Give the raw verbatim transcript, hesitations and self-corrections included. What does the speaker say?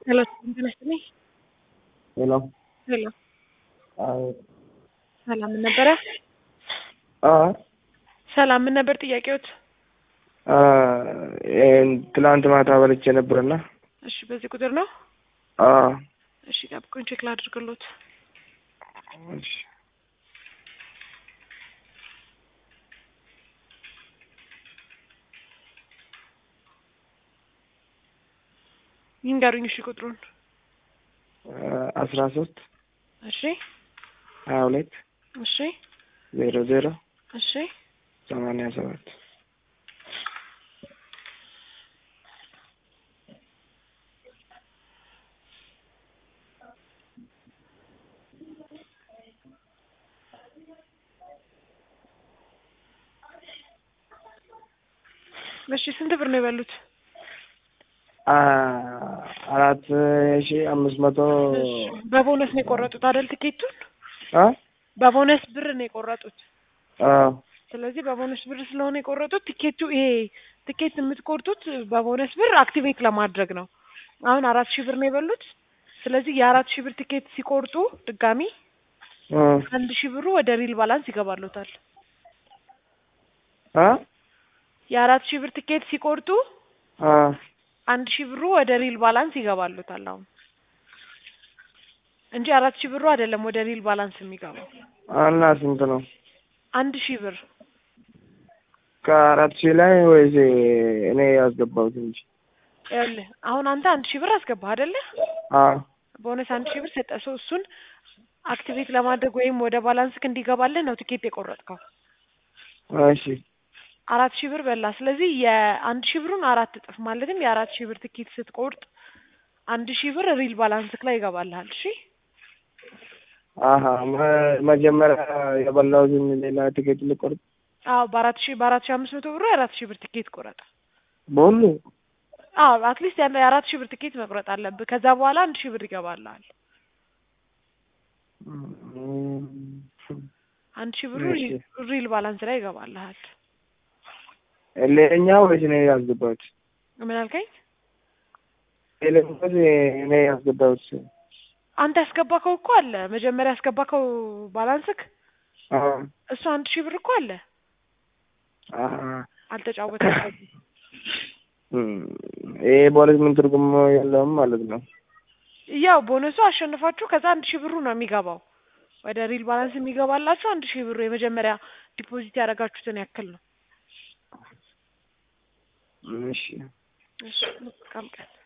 ሄሎ እንዴት ነሽ? ሄሎ ሄሎ አዎ ሰላም ምን ነበረ? አ ሰላም ምን ነበር ጥያቄዎት? አ ኤን ትላንት ማታ በልቼ ነበርና እሺ በዚህ ቁጥር ነው? አ እሺ ጠብቁኝ ቼክ ላድርግሎት። እሺ ይንገሩኝ እሺ ቁጥሩን። አስራ ሶስት እሺ ሀያ ሁለት እሺ ዜሮ ዜሮ እሺ ሰማንያ ሰባት እሺ ስንት ብር ነው የበሉት? አ አራት ሺህ አምስት መቶ በቦነስ ነው የቆረጡት አይደል ትኬቱን? አ በቦነስ ብር ነው የቆረጡት። አ ስለዚህ በቦነስ ብር ስለሆነ የቆረጡት ቲኬቱ ይሄ ቲኬት የምትቆርጡት በቦነስ ብር አክቲቬት ለማድረግ ነው። አሁን አራት ሺህ ብር ነው የበሉት። ስለዚህ የአራት ሺህ ብር ቲኬት ሲቆርጡ ድጋሚ አንድ ሺህ ብሩ ወደ ሪል ባላንስ ይገባሉታል። አ የአራት ሺህ ብር ቲኬት ሲቆርጡ አ አንድ ሺህ ብሩ ወደ ሪል ባላንስ ይገባሉታል አሁን እንጂ አራት ሺህ ብሩ አይደለም ወደ ሪል ባላንስ የሚገባው። እና ስንት ነው? አንድ ሺህ ብር ከአራት ሺህ ላይ ወይስ እኔ ያስገባሁት እንጂ? ይኸውልህ አሁን አንተ አንድ ሺህ ብር አስገባህ አይደለ? አ ቦነስ አንድ ሺህ ብር ሰጠ። ሰው እሱን አክቲቬት ለማድረግ ወይም ወደ ባላንስክ እንዲገባልህ ነው ቲኬት የቆረጥከው። እሺ አራት ሺህ ብር በላ። ስለዚህ የአንድ ሺህ ብሩን አራት እጥፍ ማለትም የአራት ሺህ ብር ቲኬት ስትቆርጥ አንድ ሺህ ብር ሪል ባላንስክ ላይ ይገባልሃል። እሺ አሀ መጀመሪያ የበላሁትን ሌላ ቲኬት ልቆርጥ? አዎ በአራት ሺህ በአራት ሺህ አምስት መቶ ብሩ የአራት ሺህ ብር ቲኬት ቆረጠ። በሁሉ? አዎ አትሊስት ያለ የአራት ሺህ ብር ቲኬት መቁረጥ አለብህ። ከዛ በኋላ አንድ ሺህ ብር ይገባልሃል። አንድ ሺህ ብሩ ሪል ባላንስ ላይ ይገባልሃል። ሌላኛው ወይስ እኔ ያስገባሁት? ምን አልከኝ? ሌላኛው እኔ ያስገባሁት አንተ ያስገባከው እኮ አለ መጀመሪያ ያስገባከው ባላንስክ አዎ እሱ አንድ ሺህ ብር እኮ አለ። አሀ አልተጫወተም። ይሄ ቦነስ ምን ትርጉም የለውም ማለት ነው? ያው ቦነሱ አሸንፋችሁ ከዛ አንድ ሺህ ብሩ ነው የሚገባው ወደ ሪል ባላንስ የሚገባላችሁ አንድ ሺህ ብሩ የመጀመሪያ ዲፖዚት ያደረጋችሁትን ያክል ነው። እሺ እሺ መልካም ቀን።